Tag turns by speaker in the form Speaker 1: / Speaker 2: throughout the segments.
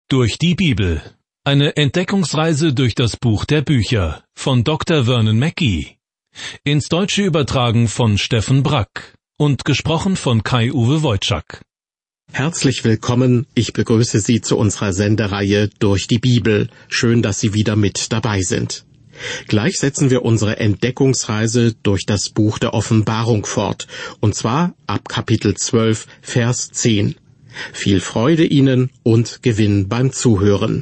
Speaker 1: Durch die Bibel. Eine Entdeckungsreise durch das Buch der Bücher von Dr. Vernon Mackey. Ins Deutsche übertragen von Steffen Brack und gesprochen von Kai-Uwe Wojczak.
Speaker 2: Herzlich willkommen, ich begrüße Sie zu unserer Sendereihe Durch die Bibel. Schön, dass Sie wieder mit dabei sind. Gleich setzen wir unsere Entdeckungsreise durch das Buch der Offenbarung fort, und zwar ab Kapitel 12, Vers 10. Viel Freude Ihnen und Gewinn beim Zuhören.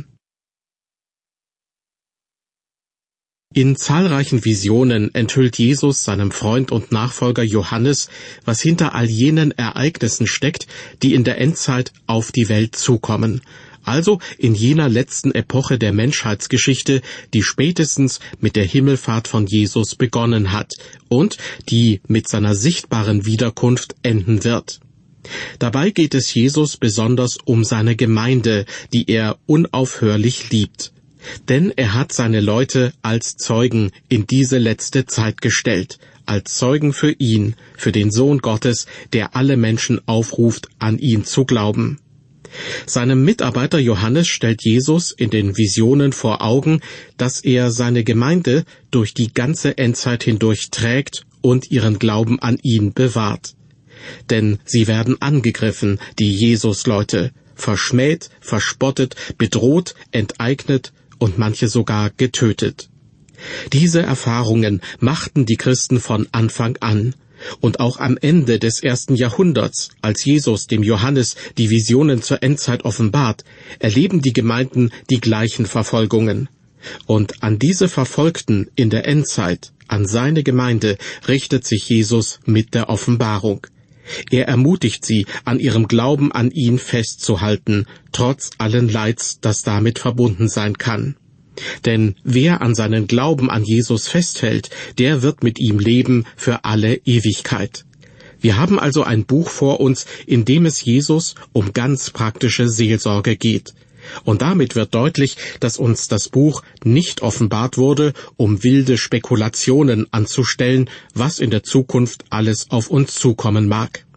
Speaker 2: In zahlreichen Visionen enthüllt Jesus seinem Freund und Nachfolger Johannes, was hinter all jenen Ereignissen steckt, die in der Endzeit auf die Welt zukommen. Also in jener letzten Epoche der Menschheitsgeschichte, die spätestens mit der Himmelfahrt von Jesus begonnen hat und die mit seiner sichtbaren Wiederkunft enden wird. Dabei geht es Jesus besonders um seine Gemeinde, die er unaufhörlich liebt. Denn er hat seine Leute als Zeugen in diese letzte Zeit gestellt, als Zeugen für ihn, für den Sohn Gottes, der alle Menschen aufruft, an ihn zu glauben. Seinem Mitarbeiter Johannes stellt Jesus in den Visionen vor Augen, dass er seine Gemeinde durch die ganze Endzeit hindurch trägt und ihren Glauben an ihn bewahrt. Denn sie werden angegriffen, die Jesus-Leute, verschmäht, verspottet, bedroht, enteignet und manche sogar getötet. Diese Erfahrungen machten die Christen von Anfang an. Und auch am Ende des 1. Jahrhunderts, als Jesus dem Johannes die Visionen zur Endzeit offenbart, erleben die Gemeinden die gleichen Verfolgungen. Und an diese Verfolgten in der Endzeit, an seine Gemeinde, richtet sich Jesus mit der Offenbarung. Er ermutigt sie, an ihrem Glauben an ihn festzuhalten, trotz allen Leids, das damit verbunden sein kann. Denn wer an seinen Glauben an Jesus festhält, der wird mit ihm leben für alle Ewigkeit. Wir haben also ein Buch vor uns, in dem es Jesus um ganz praktische Seelsorge geht. Und damit wird deutlich, dass uns das Buch nicht offenbart wurde, um wilde Spekulationen anzustellen, was in der Zukunft alles auf uns zukommen mag.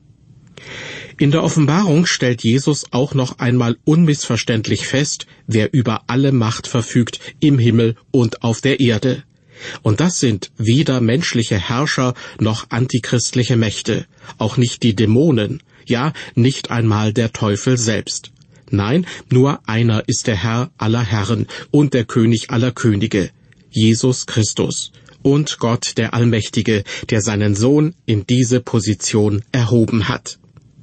Speaker 2: In der Offenbarung stellt Jesus auch noch einmal unmissverständlich fest, wer über alle Macht verfügt im Himmel und auf der Erde. Und das sind weder menschliche Herrscher noch antichristliche Mächte, auch nicht die Dämonen, ja, nicht einmal der Teufel selbst. Nein, nur einer ist der Herr aller Herren und der König aller Könige, Jesus Christus, und Gott der Allmächtige, der seinen Sohn in diese Position erhoben hat.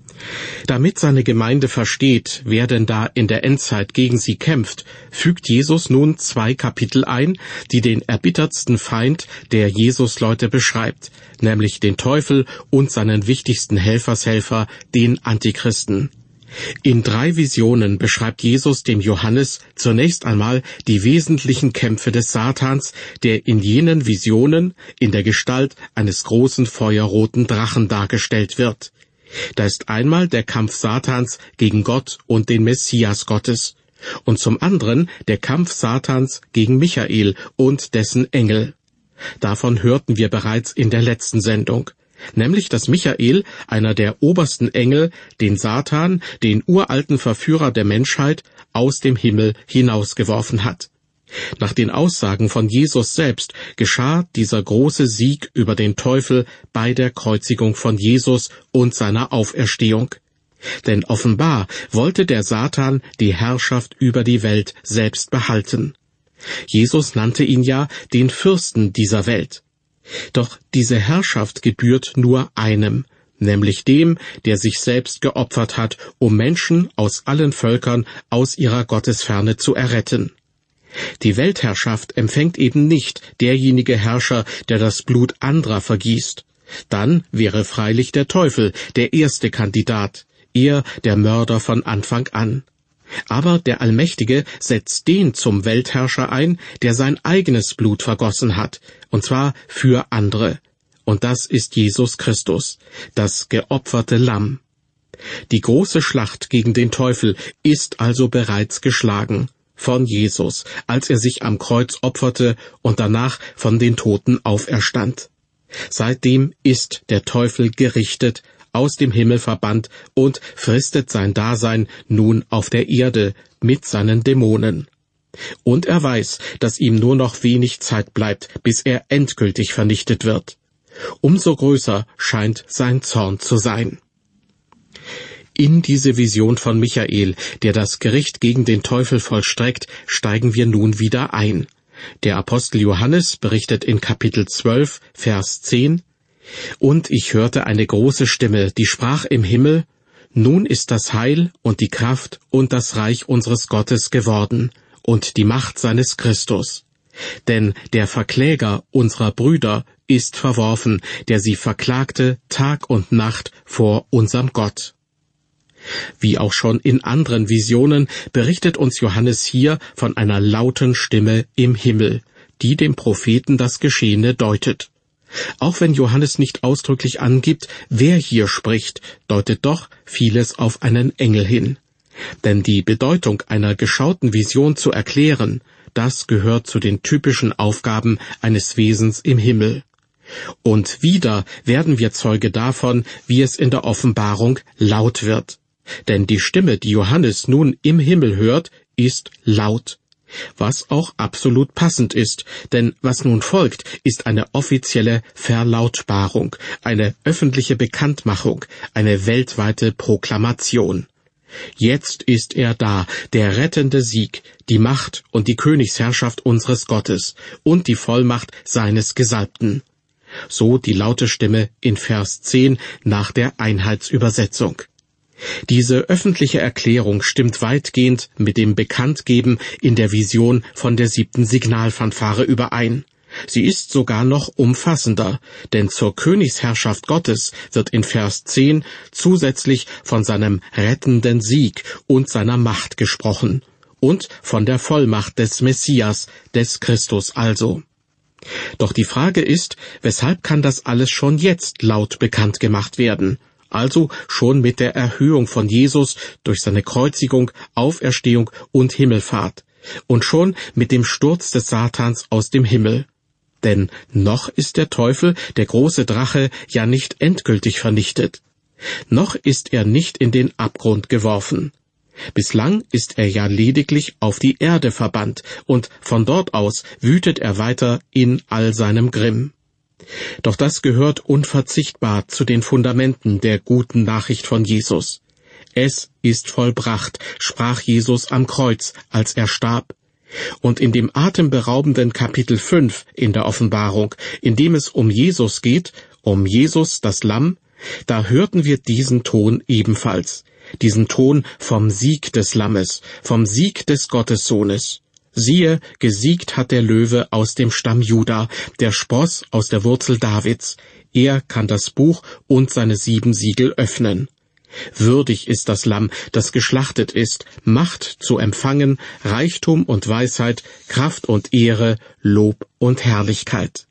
Speaker 2: Damit seine Gemeinde versteht, wer denn da in der Endzeit gegen sie kämpft, fügt Jesus nun 2 Kapitel ein, die den erbittertsten Feind der Jesus-Leute beschreibt, nämlich den Teufel und seinen wichtigsten Helfershelfer, den Antichristen. In 3 Visionen beschreibt Jesus dem Johannes zunächst einmal die wesentlichen Kämpfe des Satans, der in jenen Visionen in der Gestalt eines großen feuerroten Drachen dargestellt wird. Da ist einmal der Kampf Satans gegen Gott und den Messias Gottes und zum anderen der Kampf Satans gegen Michael und dessen Engel. Davon hörten wir bereits in der letzten Sendung. Nämlich, dass Michael, einer der obersten Engel, den Satan, den uralten Verführer der Menschheit, aus dem Himmel hinausgeworfen hat. Nach den Aussagen von Jesus selbst geschah dieser große Sieg über den Teufel bei der Kreuzigung von Jesus und seiner Auferstehung. Denn offenbar wollte der Satan die Herrschaft über die Welt selbst behalten. Jesus nannte ihn ja den Fürsten dieser Welt. Doch diese Herrschaft gebührt nur einem, nämlich dem, der sich selbst geopfert hat, um Menschen aus allen Völkern aus ihrer Gottesferne zu erretten. Die Weltherrschaft empfängt eben nicht derjenige Herrscher, der das Blut anderer vergießt. Dann wäre freilich der Teufel der erste Kandidat, er der Mörder von Anfang an. Aber der Allmächtige setzt den zum Weltherrscher ein, der sein eigenes Blut vergossen hat, und zwar für andere. Und das ist Jesus Christus, das geopferte Lamm. Die große Schlacht gegen den Teufel ist also bereits geschlagen. Von Jesus, als er sich am Kreuz opferte und danach von den Toten auferstand. Seitdem ist der Teufel gerichtet, aus dem Himmel verbannt und fristet sein Dasein nun auf der Erde mit seinen Dämonen. Und er weiß, dass ihm nur noch wenig Zeit bleibt, bis er endgültig vernichtet wird. Umso größer scheint sein Zorn zu sein. In diese Vision von Michael, der das Gericht gegen den Teufel vollstreckt, steigen wir nun wieder ein. Der Apostel Johannes berichtet in Kapitel 12, Vers 10: Und ich hörte eine große Stimme, die sprach im Himmel: Nun ist das Heil und die Kraft und das Reich unseres Gottes geworden und die Macht seines Christus. Denn der Verkläger unserer Brüder ist verworfen, der sie verklagte Tag und Nacht vor unserem Gott. Wie auch schon in anderen Visionen berichtet uns Johannes hier von einer lauten Stimme im Himmel, die dem Propheten das Geschehene deutet. Auch wenn Johannes nicht ausdrücklich angibt, wer hier spricht, deutet doch vieles auf einen Engel hin. Denn die Bedeutung einer geschauten Vision zu erklären, das gehört zu den typischen Aufgaben eines Wesens im Himmel. Und wieder werden wir Zeuge davon, wie es in der Offenbarung laut wird. Denn die Stimme, die Johannes nun im Himmel hört, ist laut. Was auch absolut passend ist, denn was nun folgt, ist eine offizielle Verlautbarung, eine öffentliche Bekanntmachung, eine weltweite Proklamation. Jetzt ist er da, der rettende Sieg, die Macht und die Königsherrschaft unseres Gottes und die Vollmacht seines Gesalbten. So die laute Stimme in Vers 10 nach der Einheitsübersetzung. Diese öffentliche Erklärung stimmt weitgehend mit dem Bekanntgeben in der Vision von der 7. Signalfanfare überein. Sie ist sogar noch umfassender, denn zur Königsherrschaft Gottes wird in Vers 10 zusätzlich von seinem rettenden Sieg und seiner Macht gesprochen und von der Vollmacht des Messias, des Christus also. Doch die Frage ist, weshalb kann das alles schon jetzt laut bekannt gemacht werden? Also schon mit der Erhöhung von Jesus durch seine Kreuzigung, Auferstehung und Himmelfahrt und schon mit dem Sturz des Satans aus dem Himmel. Denn noch ist der Teufel, der große Drache, ja nicht endgültig vernichtet. Noch ist er nicht in den Abgrund geworfen. Bislang ist er ja lediglich auf die Erde verbannt, und von dort aus wütet er weiter in all seinem Grimm. Doch das gehört unverzichtbar zu den Fundamenten der guten Nachricht von Jesus. Es ist vollbracht, sprach Jesus am Kreuz, als er starb. Und in dem atemberaubenden Kapitel 5 in der Offenbarung, in dem es um Jesus geht, um Jesus das Lamm, da hörten wir diesen Ton ebenfalls, diesen Ton vom Sieg des Lammes, vom Sieg des Gottessohnes. Siehe, gesiegt hat der Löwe aus dem Stamm Juda, der Spross aus der Wurzel Davids. Er kann das Buch und seine 7 Siegel öffnen. Würdig ist das Lamm, das geschlachtet ist, Macht zu empfangen, Reichtum und Weisheit, Kraft und Ehre, Lob und Herrlichkeit.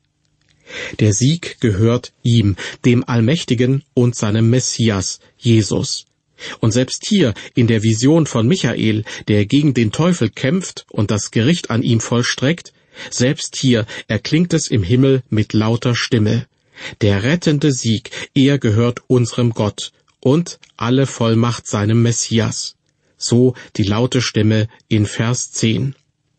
Speaker 2: Der Sieg gehört ihm, dem Allmächtigen und seinem Messias, Jesus. Und selbst hier in der Vision von Michael, der gegen den Teufel kämpft und das Gericht an ihm vollstreckt, selbst hier erklingt es im Himmel mit lauter Stimme. Der rettende Sieg, er gehört unserem Gott und alle Vollmacht seinem Messias. So die laute Stimme in Vers 10.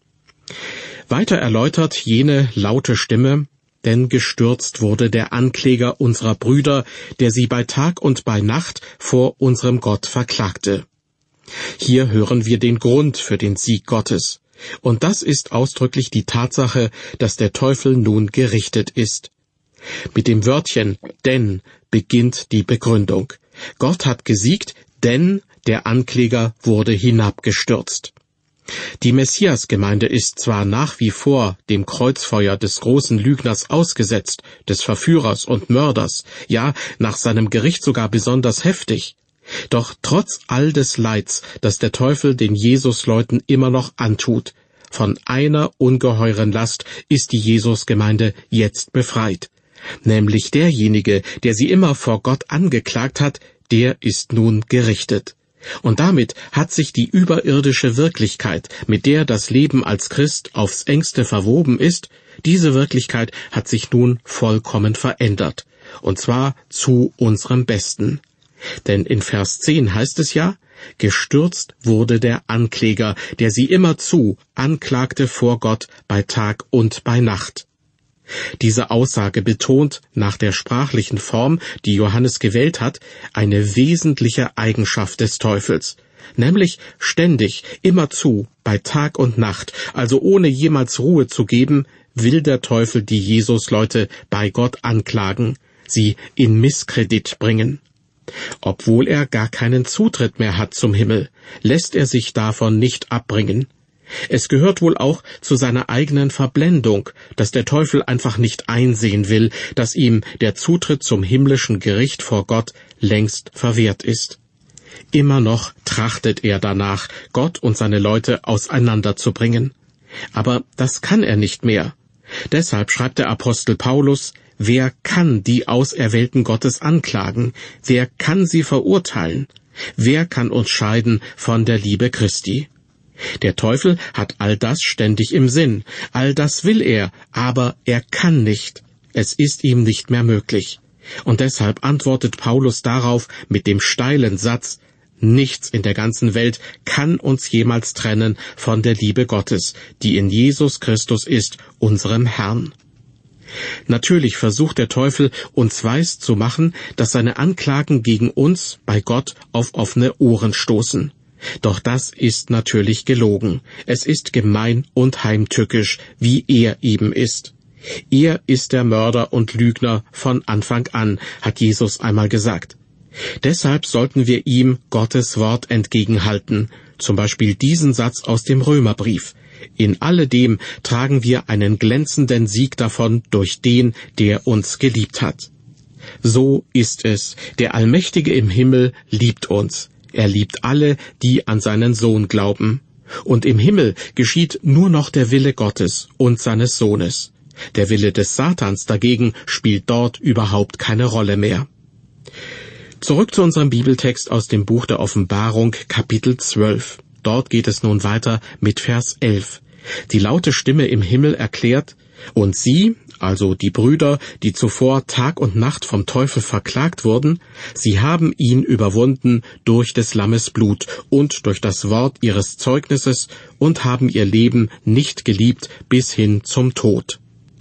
Speaker 2: Weiter erläutert jene laute Stimme: Denn gestürzt wurde der Ankläger unserer Brüder, der sie bei Tag und bei Nacht vor unserem Gott verklagte. Hier hören wir den Grund für den Sieg Gottes. Und das ist ausdrücklich die Tatsache, dass der Teufel nun gerichtet ist. Mit dem Wörtchen denn beginnt die Begründung. Gott hat gesiegt, denn der Ankläger wurde hinabgestürzt. Die Messiasgemeinde ist zwar nach wie vor dem Kreuzfeuer des großen Lügners ausgesetzt, des Verführers und Mörders, ja, nach seinem Gericht sogar besonders heftig. Doch trotz all des Leids, das der Teufel den Jesusleuten immer noch antut, von einer ungeheuren Last ist die Jesusgemeinde jetzt befreit. Nämlich derjenige, der sie immer vor Gott angeklagt hat, der ist nun gerichtet. Und damit hat sich die überirdische Wirklichkeit, mit der das Leben als Christ aufs engste verwoben ist, diese Wirklichkeit hat sich nun vollkommen verändert. Und zwar zu unserem Besten. Denn in Vers 10 heißt es ja: Gestürzt wurde der Ankläger, der sie immerzu anklagte vor Gott bei Tag und bei Nacht. Diese Aussage betont nach der sprachlichen Form, die Johannes gewählt hat, eine wesentliche Eigenschaft des Teufels, nämlich ständig, immerzu, bei Tag und Nacht, also ohne jemals Ruhe zu geben, will der Teufel die Jesusleute bei Gott anklagen, sie in Misskredit bringen. Obwohl er gar keinen Zutritt mehr hat zum Himmel, lässt er sich davon nicht abbringen. Es gehört wohl auch zu seiner eigenen Verblendung, dass der Teufel einfach nicht einsehen will, dass ihm der Zutritt zum himmlischen Gericht vor Gott längst verwehrt ist. Immer noch trachtet er danach, Gott und seine Leute auseinanderzubringen. Aber das kann er nicht mehr. Deshalb schreibt der Apostel Paulus: Wer kann die Auserwählten Gottes anklagen? Wer kann sie verurteilen? Wer kann uns scheiden von der Liebe Christi? Der Teufel hat all das ständig im Sinn, all das will er, aber er kann nicht. Es ist ihm nicht mehr möglich. Und deshalb antwortet Paulus darauf mit dem steilen Satz: Nichts in der ganzen Welt kann uns jemals trennen von der Liebe Gottes, die in Jesus Christus ist, unserem Herrn. Natürlich versucht der Teufel, uns weiß zu machen, dass seine Anklagen gegen uns bei Gott auf offene Ohren stoßen. Doch das ist natürlich gelogen. Es ist gemein und heimtückisch, wie er eben ist. Er ist der Mörder und Lügner von Anfang an, hat Jesus einmal gesagt. Deshalb sollten wir ihm Gottes Wort entgegenhalten, zum Beispiel diesen Satz aus dem Römerbrief: In alledem tragen wir einen glänzenden Sieg davon durch den, der uns geliebt hat. So ist es. Der Allmächtige im Himmel liebt uns. Er liebt alle, die an seinen Sohn glauben. Und im Himmel geschieht nur noch der Wille Gottes und seines Sohnes. Der Wille des Satans dagegen spielt dort überhaupt keine Rolle mehr. Zurück zu unserem Bibeltext aus dem Buch der Offenbarung, Kapitel 12. Dort geht es nun weiter mit Vers 11. Die laute Stimme im Himmel erklärt: Und sie, also die Brüder, die zuvor Tag und Nacht vom Teufel verklagt wurden, sie haben ihn überwunden durch des Lammes Blut und durch das Wort ihres Zeugnisses und haben ihr Leben nicht geliebt bis hin zum Tod.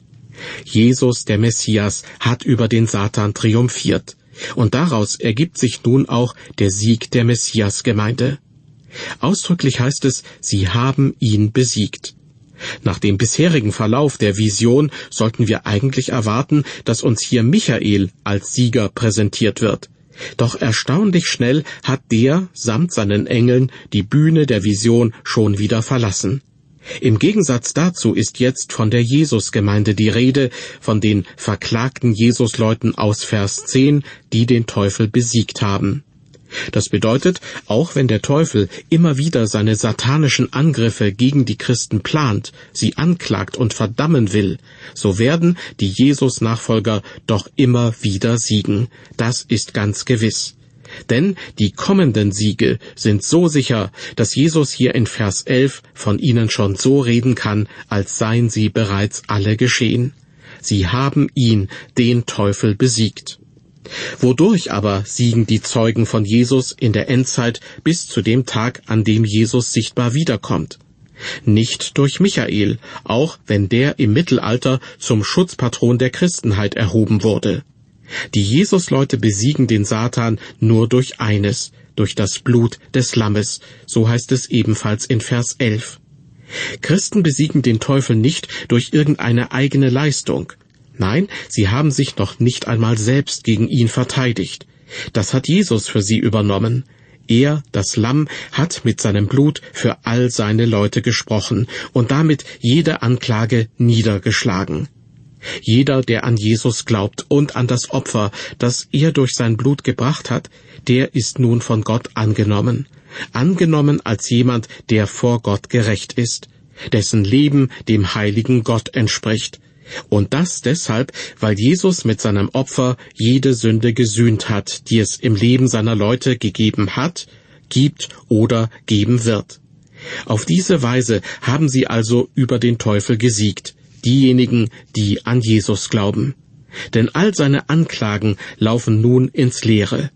Speaker 2: Jesus, der Messias, hat über den Satan triumphiert. Und daraus ergibt sich nun auch der Sieg der Messiasgemeinde. Ausdrücklich heißt es, sie haben ihn besiegt. Nach dem bisherigen Verlauf der Vision sollten wir eigentlich erwarten, dass uns hier Michael als Sieger präsentiert wird. Doch erstaunlich schnell hat der samt seinen Engeln die Bühne der Vision schon wieder verlassen. Im Gegensatz dazu ist jetzt von der Jesusgemeinde die Rede, von den verklagten Jesusleuten aus Vers 10, die den Teufel besiegt haben. Das bedeutet, auch wenn der Teufel immer wieder seine satanischen Angriffe gegen die Christen plant, sie anklagt und verdammen will, so werden die Jesus-Nachfolger doch immer wieder siegen. Das ist ganz gewiss. Denn die kommenden Siege sind so sicher, dass Jesus hier in Vers 11 von ihnen schon so reden kann, als seien sie bereits alle geschehen. Sie haben ihn, den Teufel, besiegt. Wodurch aber siegen die Zeugen von Jesus in der Endzeit bis zu dem Tag, an dem Jesus sichtbar wiederkommt? Nicht durch Michael, auch wenn der im Mittelalter zum Schutzpatron der Christenheit erhoben wurde. Die Jesusleute besiegen den Satan nur durch eines, durch das Blut des Lammes, so heißt es ebenfalls in Vers 11. Christen besiegen den Teufel nicht durch irgendeine eigene Leistung. Nein, sie haben sich noch nicht einmal selbst gegen ihn verteidigt. Das hat Jesus für sie übernommen. Er, das Lamm, hat mit seinem Blut für all seine Leute gesprochen und damit jede Anklage niedergeschlagen. Jeder, der an Jesus glaubt und an das Opfer, das er durch sein Blut gebracht hat, der ist nun von Gott angenommen. Angenommen als jemand, der vor Gott gerecht ist, dessen Leben dem heiligen Gott entspricht. Und das deshalb, weil Jesus mit seinem Opfer jede Sünde gesühnt hat, die es im Leben seiner Leute gegeben hat, gibt oder geben wird. Auf diese Weise haben sie also über den Teufel gesiegt, diejenigen, die an Jesus glauben. Denn all seine Anklagen laufen nun ins Leere.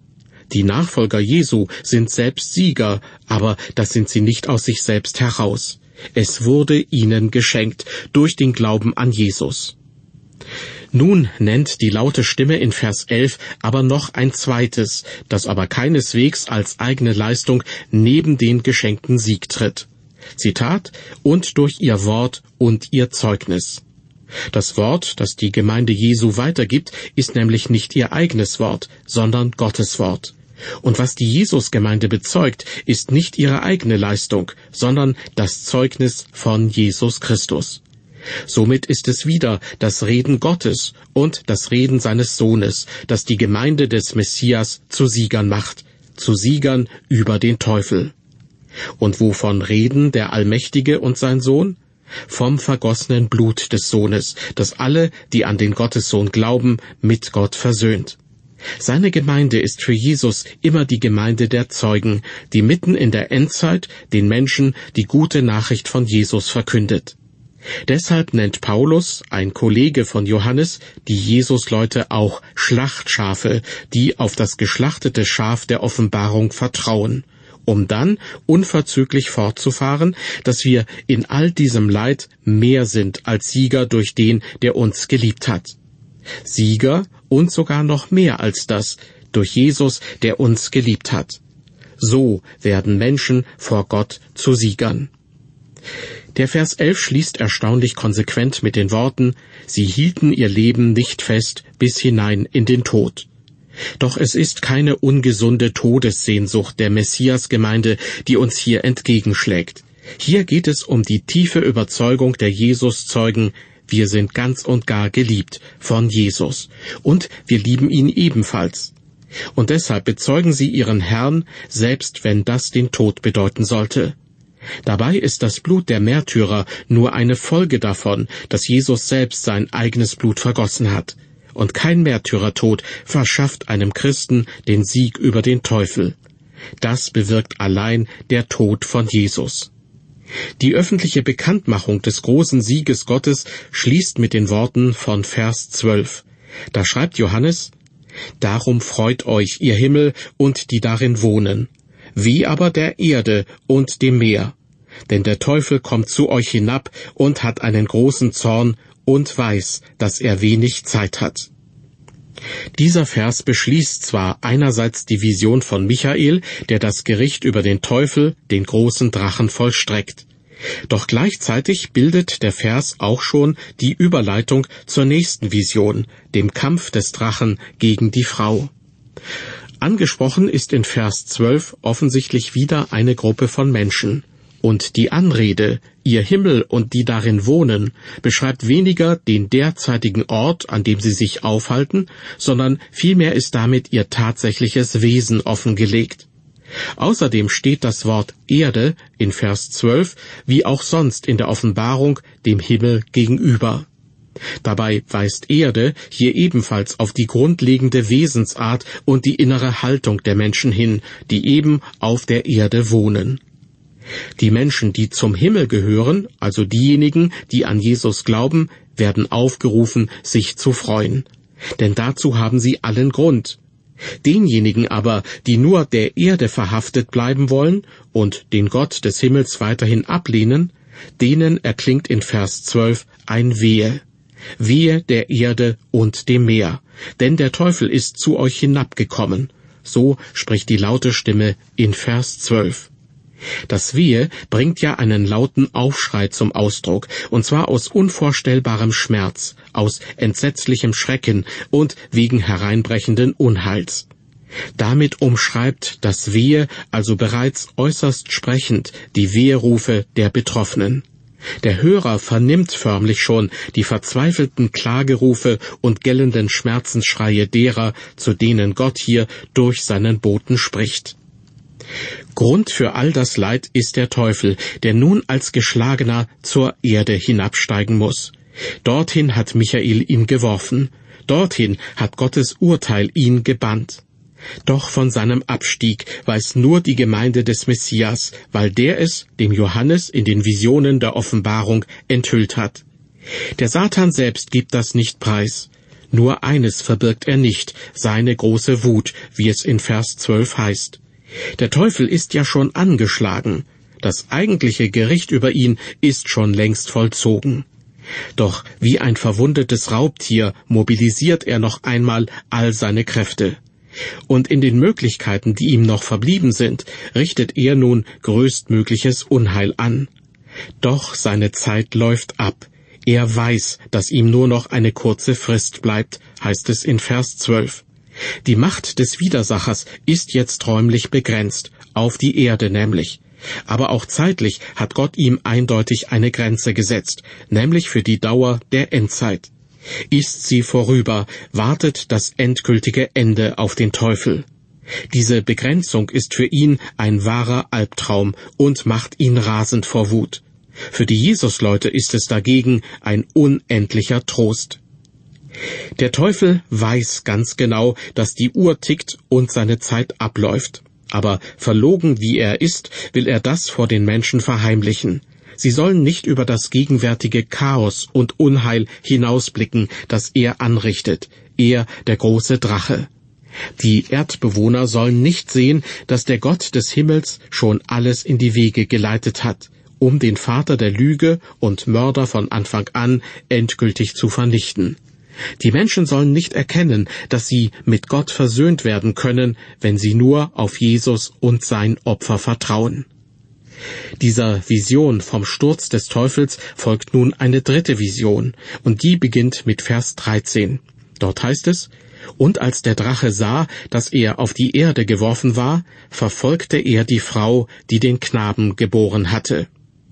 Speaker 2: Die Nachfolger Jesu sind selbst Sieger, aber das sind sie nicht aus sich selbst heraus. Es wurde ihnen geschenkt durch den Glauben an Jesus. Nun nennt die laute Stimme in Vers 11 aber noch ein zweites, das aber keineswegs als eigene Leistung neben den geschenkten Sieg tritt. Zitat: »Und durch ihr Wort und ihr Zeugnis.« Das Wort, das die Gemeinde Jesu weitergibt, ist nämlich nicht ihr eigenes Wort, sondern Gottes Wort. Und was die Jesusgemeinde bezeugt, ist nicht ihre eigene Leistung, sondern das Zeugnis von Jesus Christus. Somit ist es wieder das Reden Gottes und das Reden seines Sohnes, das die Gemeinde des Messias zu Siegern macht, zu Siegern über den Teufel. Und wovon reden der Allmächtige und sein Sohn? Vom vergossenen Blut des Sohnes, das alle, die an den Gottessohn glauben, mit Gott versöhnt. Seine Gemeinde ist für Jesus immer die Gemeinde der Zeugen, die mitten in der Endzeit den Menschen die gute Nachricht von Jesus verkündet. Deshalb nennt Paulus, ein Kollege von Johannes, die Jesusleute auch Schlachtschafe, die auf das geschlachtete Schaf der Offenbarung vertrauen, um dann unverzüglich fortzufahren, dass wir in all diesem Leid mehr sind als Sieger durch den, der uns geliebt hat. Sieger und sogar noch mehr als das, durch Jesus, der uns geliebt hat. So werden Menschen vor Gott zu Siegern. Der Vers 11 schließt erstaunlich konsequent mit den Worten: Sie hielten ihr Leben nicht fest bis hinein in den Tod. Doch es ist keine ungesunde Todessehnsucht der Messiasgemeinde, die uns hier entgegenschlägt. Hier geht es um die tiefe Überzeugung der Jesuszeugen: Wir sind ganz und gar geliebt von Jesus und wir lieben ihn ebenfalls. Und deshalb bezeugen sie ihren Herrn, selbst wenn das den Tod bedeuten sollte. Dabei ist das Blut der Märtyrer nur eine Folge davon, dass Jesus selbst sein eigenes Blut vergossen hat. Und kein Märtyrertod verschafft einem Christen den Sieg über den Teufel. Das bewirkt allein der Tod von Jesus. Die öffentliche Bekanntmachung des großen Sieges Gottes schließt mit den Worten von Vers 12. Da schreibt Johannes: Darum freut euch, ihr Himmel und die darin wohnen, wie aber der Erde und dem Meer. Denn der Teufel kommt zu euch hinab und hat einen großen Zorn und weiß, dass er wenig Zeit hat. Dieser Vers beschließt zwar einerseits die Vision von Michael, der das Gericht über den Teufel, den großen Drachen, vollstreckt. Doch gleichzeitig bildet der Vers auch schon die Überleitung zur nächsten Vision, dem Kampf des Drachen gegen die Frau. Angesprochen ist in Vers 12 offensichtlich wieder eine Gruppe von Menschen. Und die Anrede, ihr Himmel und die darin wohnen, beschreibt weniger den derzeitigen Ort, an dem sie sich aufhalten, sondern vielmehr ist damit ihr tatsächliches Wesen offengelegt. Außerdem steht das Wort Erde in Vers 12, wie auch sonst in der Offenbarung, dem Himmel gegenüber. Dabei weist Erde hier ebenfalls auf die grundlegende Wesensart und die innere Haltung der Menschen hin, die eben auf der Erde wohnen. Die Menschen, die zum Himmel gehören, also diejenigen, die an Jesus glauben, werden aufgerufen, sich zu freuen. Denn dazu haben sie allen Grund. Denjenigen aber, die nur der Erde verhaftet bleiben wollen und den Gott des Himmels weiterhin ablehnen, denen erklingt in Vers 12 ein Wehe. Wehe der Erde und dem Meer, denn der Teufel ist zu euch hinabgekommen. So spricht die laute Stimme in Vers 12. Das Wehe bringt ja einen lauten Aufschrei zum Ausdruck, und zwar aus unvorstellbarem Schmerz, aus entsetzlichem Schrecken und wegen hereinbrechenden Unheils. Damit umschreibt das Wehe also bereits äußerst sprechend die Weherufe der Betroffenen. Der Hörer vernimmt förmlich schon die verzweifelten Klagerufe und gellenden Schmerzensschreie derer, zu denen Gott hier durch seinen Boten spricht. Grund für all das Leid ist der Teufel, der nun als Geschlagener zur Erde hinabsteigen muss. Dorthin hat Michael ihn geworfen, dorthin hat Gottes Urteil ihn gebannt. Doch von seinem Abstieg weiß nur die Gemeinde des Messias, weil der es dem Johannes in den Visionen der Offenbarung enthüllt hat. Der Satan selbst gibt das nicht preis. Nur eines verbirgt er nicht, seine große Wut, wie es in Vers 12 heißt. Der Teufel ist ja schon angeschlagen. Das eigentliche Gericht über ihn ist schon längst vollzogen. Doch wie ein verwundetes Raubtier mobilisiert er noch einmal all seine Kräfte. Und in den Möglichkeiten, die ihm noch verblieben sind, richtet er nun größtmögliches Unheil an. Doch seine Zeit läuft ab. Er weiß, dass ihm nur noch eine kurze Frist bleibt, heißt es in Vers 12. Die Macht des Widersachers ist jetzt räumlich begrenzt, auf die Erde nämlich. Aber auch zeitlich hat Gott ihm eindeutig eine Grenze gesetzt, nämlich für die Dauer der Endzeit. Ist sie vorüber, wartet das endgültige Ende auf den Teufel. Diese Begrenzung ist für ihn ein wahrer Albtraum und macht ihn rasend vor Wut. Für die Jesusleute ist es dagegen ein unendlicher Trost. Der Teufel weiß ganz genau, dass die Uhr tickt und seine Zeit abläuft. Aber verlogen wie er ist, will er das vor den Menschen verheimlichen. Sie sollen nicht über das gegenwärtige Chaos und Unheil hinausblicken, das er anrichtet, er, der große Drache. Die Erdbewohner sollen nicht sehen, dass der Gott des Himmels schon alles in die Wege geleitet hat, um den Vater der Lüge und Mörder von Anfang an endgültig zu vernichten. Die Menschen sollen nicht erkennen, dass sie mit Gott versöhnt werden können, wenn sie nur auf Jesus und sein Opfer vertrauen. Dieser Vision vom Sturz des Teufels folgt nun eine dritte Vision, und die beginnt mit Vers 13. Dort heißt es: Und als der Drache sah, dass er auf die Erde geworfen war, verfolgte er die Frau, die den Knaben geboren hatte.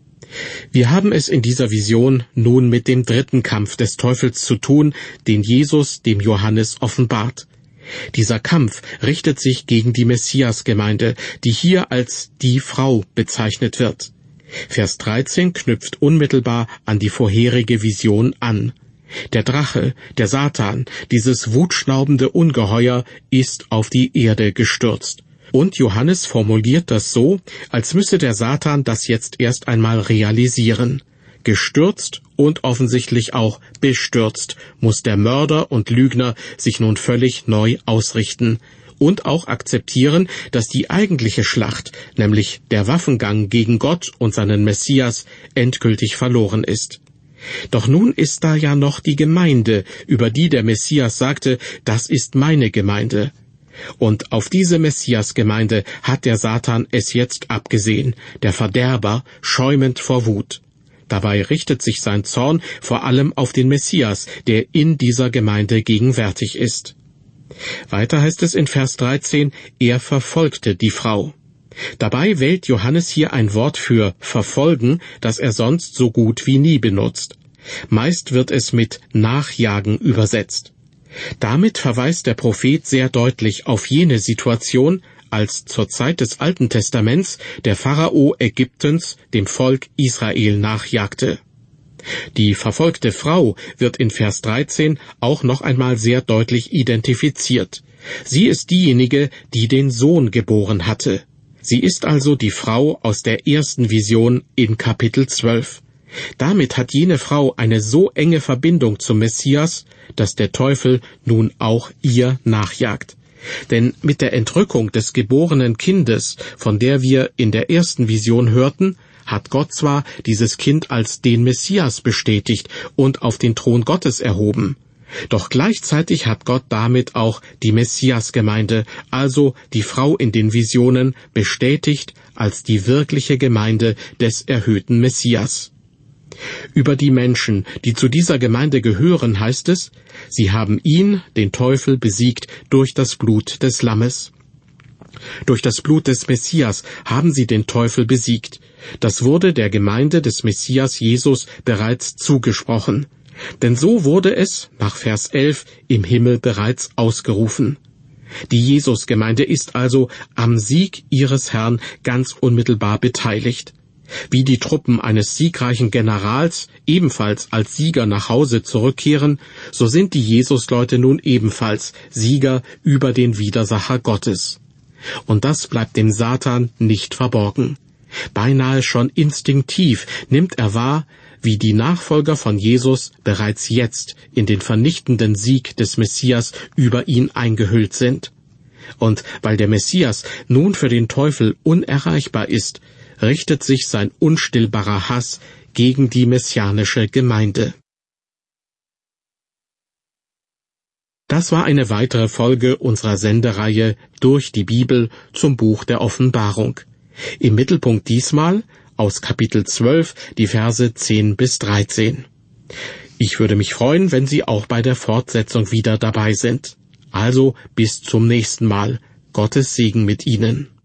Speaker 2: Wir haben es in dieser Vision nun mit dem dritten Kampf des Teufels zu tun, den Jesus dem Johannes offenbart. Dieser Kampf richtet sich gegen die Messiasgemeinde, die hier als die Frau bezeichnet wird. Vers 13 knüpft unmittelbar an die vorherige Vision an. Der Drache, der Satan, dieses wutschnaubende Ungeheuer, ist auf die Erde gestürzt. Und Johannes formuliert das so, als müsse der Satan das jetzt erst einmal realisieren. Gestürzt und offensichtlich auch bestürzt muss der Mörder und Lügner sich nun völlig neu ausrichten und auch akzeptieren, dass die eigentliche Schlacht, nämlich der Waffengang gegen Gott und seinen Messias, endgültig verloren ist. Doch nun ist da ja noch die Gemeinde, über die der Messias sagte, das ist meine Gemeinde. Und auf diese Messiasgemeinde hat der Satan es jetzt abgesehen, der Verderber, schäumend vor Wut. Dabei richtet sich sein Zorn vor allem auf den Messias, der in dieser Gemeinde gegenwärtig ist. Weiter heißt es in Vers 13, er verfolgte die Frau. Dabei wählt Johannes hier ein Wort für verfolgen, das er sonst so gut wie nie benutzt. Meist wird es mit nachjagen übersetzt. Damit verweist der Prophet sehr deutlich auf jene Situation, als zur Zeit des Alten Testaments der Pharao Ägyptens dem Volk Israel nachjagte. Die verfolgte Frau wird in Vers 13 auch noch einmal sehr deutlich identifiziert. Sie ist diejenige, die den Sohn geboren hatte. Sie ist also die Frau aus der ersten Vision in Kapitel 12. Damit hat jene Frau eine so enge Verbindung zum Messias, dass der Teufel nun auch ihr nachjagt. Denn mit der Entrückung des geborenen Kindes, von der wir in der ersten Vision hörten, hat Gott zwar dieses Kind als den Messias bestätigt und auf den Thron Gottes erhoben, doch gleichzeitig hat Gott damit auch die Messiasgemeinde, also die Frau in den Visionen, bestätigt als die wirkliche Gemeinde des erhöhten Messias. Über die Menschen, die zu dieser Gemeinde gehören, heißt es, sie haben ihn, den Teufel, besiegt durch das Blut des Lammes. Durch das Blut des Messias haben sie den Teufel besiegt. Das wurde der Gemeinde des Messias Jesus bereits zugesprochen. Denn so wurde es, nach Vers 11, im Himmel bereits ausgerufen. Die Jesusgemeinde ist also am Sieg ihres Herrn ganz unmittelbar beteiligt. Wie die Truppen eines siegreichen Generals ebenfalls als Sieger nach Hause zurückkehren, so sind die Jesusleute nun ebenfalls Sieger über den Widersacher Gottes. Und das bleibt dem Satan nicht verborgen. Beinahe schon instinktiv nimmt er wahr, wie die Nachfolger von Jesus bereits jetzt in den vernichtenden Sieg des Messias über ihn eingehüllt sind. Und weil der Messias nun für den Teufel unerreichbar ist, richtet sich sein unstillbarer Hass gegen die messianische Gemeinde. Das war eine weitere Folge unserer Sendereihe Durch die Bibel zum Buch der Offenbarung. Im Mittelpunkt diesmal aus Kapitel 12 die Verse 10 bis 13. Ich würde mich freuen, wenn Sie auch bei der Fortsetzung wieder dabei sind. Also bis zum nächsten Mal. Gottes Segen mit Ihnen.